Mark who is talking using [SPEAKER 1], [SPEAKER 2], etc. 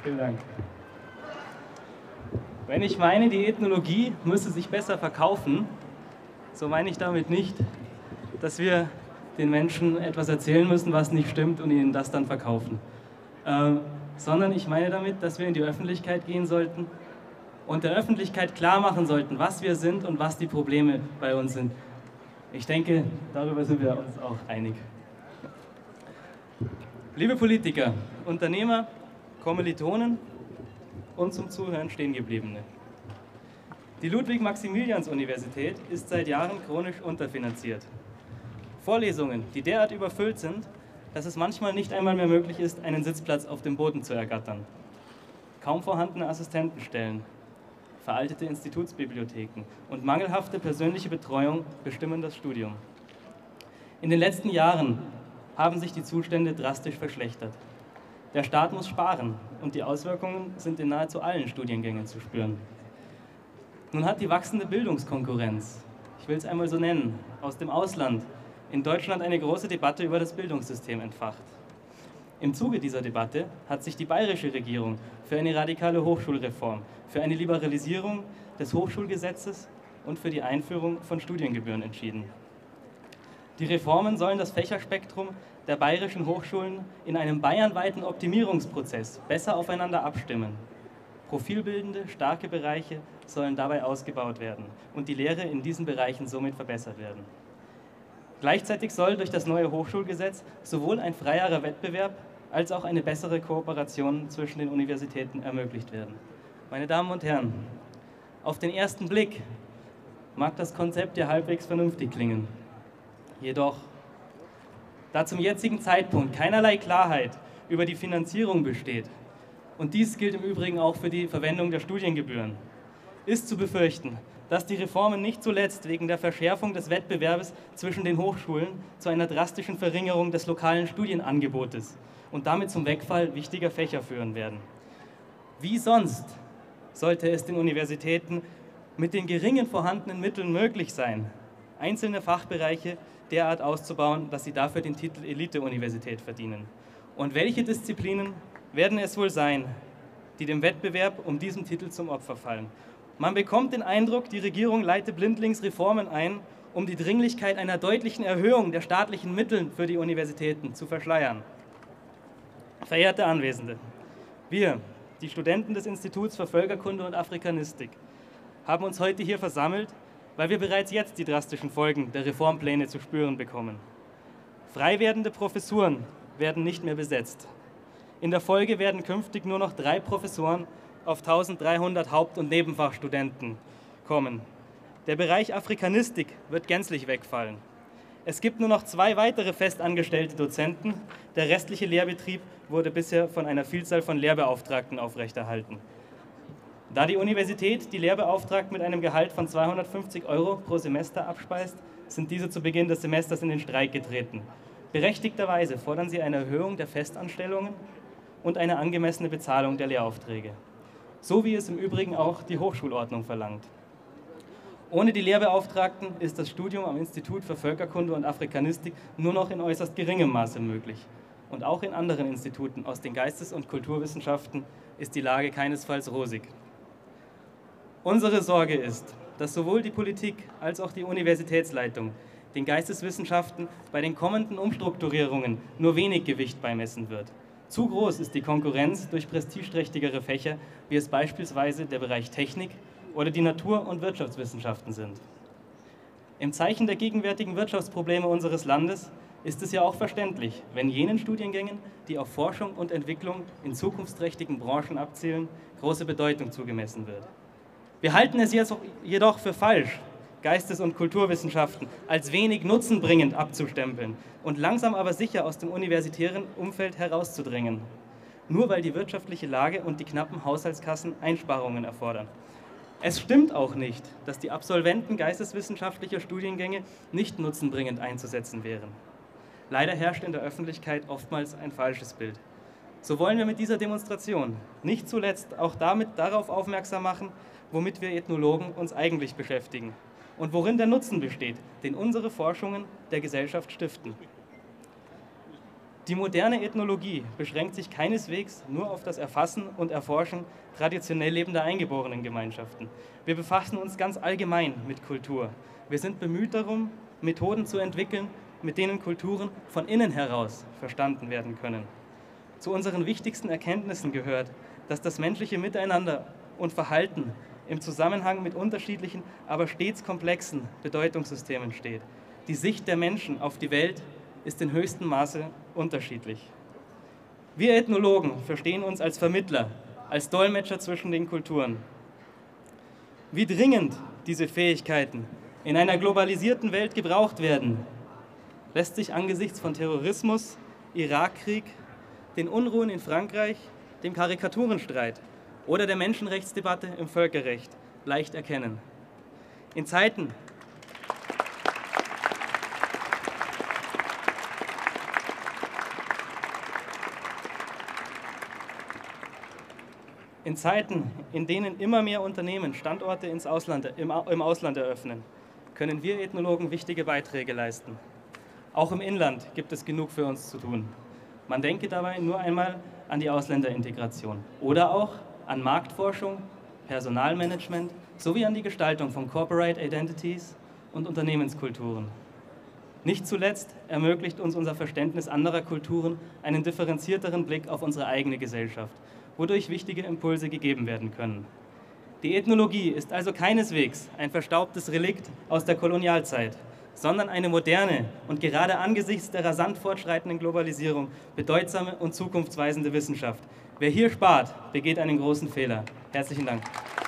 [SPEAKER 1] Vielen Dank. Wenn ich meine, die Ethnologie müsse sich besser verkaufen, so meine ich damit nicht, dass wir den Menschen etwas erzählen müssen, was nicht stimmt und ihnen das dann verkaufen. Sondern ich meine damit, dass wir in die Öffentlichkeit gehen sollten und der Öffentlichkeit klar machen sollten, was wir sind und was die Probleme bei uns sind. Ich denke, darüber sind wir uns auch einig. Liebe Politiker, Unternehmer, Kommilitonen und zum Zuhören Stehengebliebene. Die Ludwig-Maximilians-Universität ist seit Jahren chronisch unterfinanziert. Vorlesungen, die derart überfüllt sind, dass es manchmal nicht einmal mehr möglich ist, einen Sitzplatz auf dem Boden zu ergattern. Kaum vorhandene Assistentenstellen, veraltete Institutsbibliotheken und mangelhafte persönliche Betreuung bestimmen das Studium. In den letzten Jahren haben sich die Zustände drastisch verschlechtert. Der Staat muss sparen und die Auswirkungen sind in nahezu allen Studiengängen zu spüren. Nun hat die wachsende Bildungskonkurrenz, ich will es einmal so nennen, aus dem Ausland in Deutschland eine große Debatte über das Bildungssystem entfacht. Im Zuge dieser Debatte hat sich die bayerische Regierung für eine radikale Hochschulreform, für eine Liberalisierung des Hochschulgesetzes und für die Einführung von Studiengebühren entschieden. Die Reformen sollen das Fächerspektrum der bayerischen Hochschulen in einem bayernweiten Optimierungsprozess besser aufeinander abstimmen. Profilbildende, starke Bereiche sollen dabei ausgebaut werden und die Lehre in diesen Bereichen somit verbessert werden. Gleichzeitig soll durch das neue Hochschulgesetz sowohl ein freierer Wettbewerb als auch eine bessere Kooperation zwischen den Universitäten ermöglicht werden. Meine Damen und Herren, auf den ersten Blick mag das Konzept ja halbwegs vernünftig klingen. Jedoch, da zum jetzigen Zeitpunkt keinerlei Klarheit über die Finanzierung besteht, und dies gilt im Übrigen auch für die Verwendung der Studiengebühren, ist zu befürchten, dass die Reformen nicht zuletzt wegen der Verschärfung des Wettbewerbs zwischen den Hochschulen zu einer drastischen Verringerung des lokalen Studienangebotes und damit zum Wegfall wichtiger Fächer führen werden. Wie sonst sollte es den Universitäten mit den geringen vorhandenen Mitteln möglich sein, einzelne Fachbereiche derart auszubauen, dass sie dafür den Titel Elite-Universität verdienen? Und welche Disziplinen werden es wohl sein, die dem Wettbewerb um diesen Titel zum Opfer fallen? Man bekommt den Eindruck, die Regierung leite blindlings Reformen ein, um die Dringlichkeit einer deutlichen Erhöhung der staatlichen Mittel für die Universitäten zu verschleiern. Verehrte Anwesende, wir, die Studenten des Instituts für Völkerkunde und Afrikanistik, haben uns heute hier versammelt, weil wir bereits jetzt die drastischen Folgen der Reformpläne zu spüren bekommen. Frei werdende Professuren werden nicht mehr besetzt. In der Folge werden künftig nur noch 3 Professoren auf 1300 Haupt- und Nebenfachstudenten kommen. Der Bereich Afrikanistik wird gänzlich wegfallen. Es gibt nur noch 2 weitere festangestellte Dozenten. Der restliche Lehrbetrieb wurde bisher von einer Vielzahl von Lehrbeauftragten aufrechterhalten. Da die Universität die Lehrbeauftragten mit einem Gehalt von 250 € pro Semester abspeist, sind diese zu Beginn des Semesters in den Streik getreten. Berechtigterweise fordern sie eine Erhöhung der Festanstellungen und eine angemessene Bezahlung der Lehraufträge. So wie es im Übrigen auch die Hochschulordnung verlangt. Ohne die Lehrbeauftragten ist das Studium am Institut für Völkerkunde und Afrikanistik nur noch in äußerst geringem Maße möglich. Und auch in anderen Instituten aus den Geistes- und Kulturwissenschaften ist die Lage keinesfalls rosig. Unsere Sorge ist, dass sowohl die Politik als auch die Universitätsleitung den Geisteswissenschaften bei den kommenden Umstrukturierungen nur wenig Gewicht beimessen wird. Zu groß ist die Konkurrenz durch prestigeträchtigere Fächer, wie es beispielsweise der Bereich Technik oder die Natur- und Wirtschaftswissenschaften sind. Im Zeichen der gegenwärtigen Wirtschaftsprobleme unseres Landes ist es ja auch verständlich, wenn jenen Studiengängen, die auf Forschung und Entwicklung in zukunftsträchtigen Branchen abzielen, große Bedeutung zugemessen wird. Wir halten es jedoch für falsch, Geistes- und Kulturwissenschaften als wenig nutzenbringend abzustempeln und langsam aber sicher aus dem universitären Umfeld herauszudrängen, nur weil die wirtschaftliche Lage und die knappen Haushaltskassen Einsparungen erfordern. Es stimmt auch nicht, dass die Absolventen geisteswissenschaftlicher Studiengänge nicht nutzenbringend einzusetzen wären. Leider herrscht in der Öffentlichkeit oftmals ein falsches Bild. So wollen wir mit dieser Demonstration nicht zuletzt auch darauf aufmerksam machen, womit wir Ethnologen uns eigentlich beschäftigen und worin der Nutzen besteht, den unsere Forschungen der Gesellschaft stiften. Die moderne Ethnologie beschränkt sich keineswegs nur auf das Erfassen und Erforschen traditionell lebender Eingeborenengemeinschaften. Wir befassen uns ganz allgemein mit Kultur. Wir sind bemüht darum, Methoden zu entwickeln, mit denen Kulturen von innen heraus verstanden werden können. Zu unseren wichtigsten Erkenntnissen gehört, dass das menschliche Miteinander und Verhalten im Zusammenhang mit unterschiedlichen, aber stets komplexen Bedeutungssystemen steht. Die Sicht der Menschen auf die Welt ist in höchstem Maße unterschiedlich. Wir Ethnologen verstehen uns als Vermittler, als Dolmetscher zwischen den Kulturen. Wie dringend diese Fähigkeiten in einer globalisierten Welt gebraucht werden, lässt sich angesichts von Terrorismus, Irakkrieg, den Unruhen in Frankreich, dem Karikaturenstreit oder der Menschenrechtsdebatte im Völkerrecht leicht erkennen. In Zeiten, in denen immer mehr Unternehmen Standorte im Ausland eröffnen, können wir Ethnologen wichtige Beiträge leisten. Auch im Inland gibt es genug für uns zu tun. Man denke dabei nur einmal an die Ausländerintegration oder auch an Marktforschung, Personalmanagement sowie an die Gestaltung von Corporate Identities und Unternehmenskulturen. Nicht zuletzt ermöglicht uns unser Verständnis anderer Kulturen einen differenzierteren Blick auf unsere eigene Gesellschaft, wodurch wichtige Impulse gegeben werden können. Die Ethnologie ist also keineswegs ein verstaubtes Relikt aus der Kolonialzeit, sondern eine moderne und gerade angesichts der rasant fortschreitenden Globalisierung bedeutsame und zukunftsweisende Wissenschaft. Wer hier spart, begeht einen großen Fehler. Herzlichen Dank.